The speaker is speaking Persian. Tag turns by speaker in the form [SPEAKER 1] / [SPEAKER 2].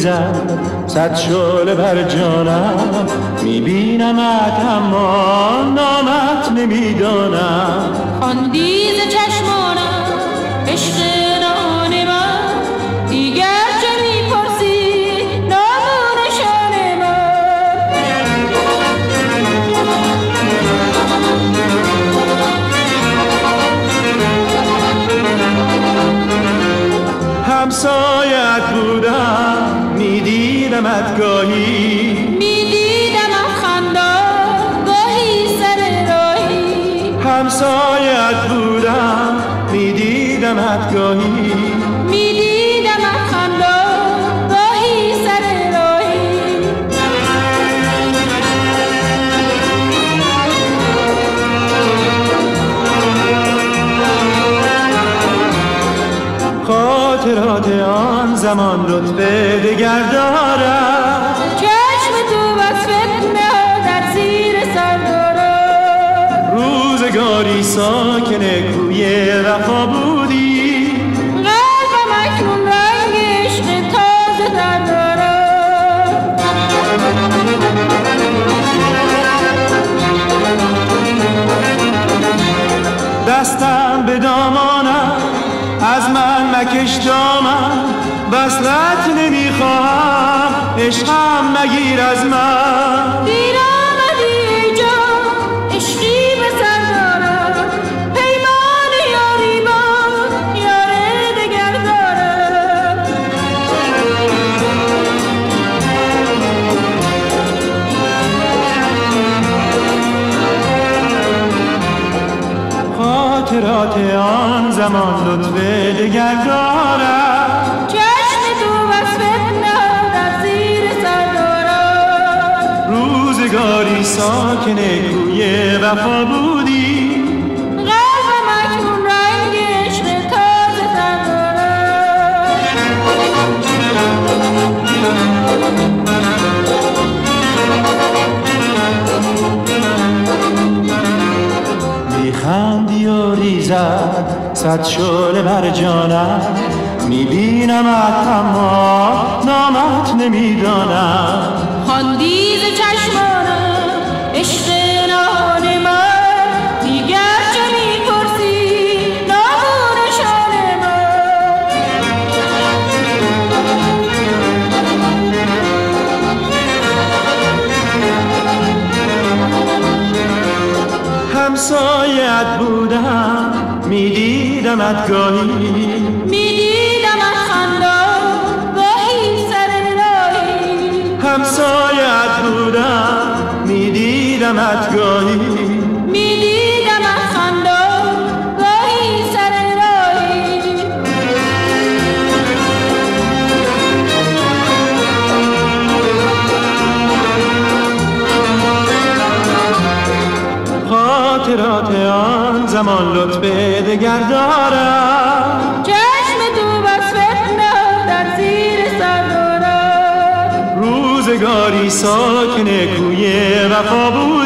[SPEAKER 1] ریزد صد شعله بر جانم، میبینمت اما نامت نمیدانم.
[SPEAKER 2] خواندی ز چشمانم عشق نهان من، دیگر چه میپرسی نام و نشان من.
[SPEAKER 1] همسایت بودم میدیدمت گاهی،
[SPEAKER 2] میدیدمم خندان گاهی سر راهی.
[SPEAKER 1] همسایت بودم میدیدمت گاهی،
[SPEAKER 2] میدیدمم خندان گاهی سر راهی.
[SPEAKER 1] خاطرات آن زمان لطف دگر دارد،
[SPEAKER 2] چشم تو وصفت نه در زیر سر دارد.
[SPEAKER 1] روزگاری ساکن کوی وفا بودی،
[SPEAKER 2] قلبم اکنون رنگ عشق تازه در دارد.
[SPEAKER 1] دستم به دامانم از من مکش دامن، وصلت نمیخواهم عشقم مگیر از من.
[SPEAKER 2] دیر آمدی ای جان عشقی به سر دارد، پیمان یاری با یار دگر دارد.
[SPEAKER 1] خاطرات آن زمان لطف دگر دارد،
[SPEAKER 2] چشم تو وصفت نه در زیر سر دارد.
[SPEAKER 1] روزگاری ساکن کوی وفا بودی،
[SPEAKER 2] قلبم اکنون رنگ عشق تازه در دارد.
[SPEAKER 1] میخندی و ریزد صد شعله بر جانم، میبینمت اما نامت نمیدانم.
[SPEAKER 2] خواندی ز چشمانم عشق نهان من، دیگر چه میپرسی نام و نشان من.
[SPEAKER 1] همسایت بودم میدیدمت گاهی،
[SPEAKER 2] میدیدمت خندان گاهی سر راهی.
[SPEAKER 1] همسایت بودم میدیدمت گاهی،
[SPEAKER 2] میدیدمت خندان گاهی سر راهی.
[SPEAKER 1] خاطرات آن زمان لطف دگر دارد،
[SPEAKER 2] چشم تو وصفت نه در زیر سر دارد.
[SPEAKER 1] روزگاری ساکن کوی وفا بود.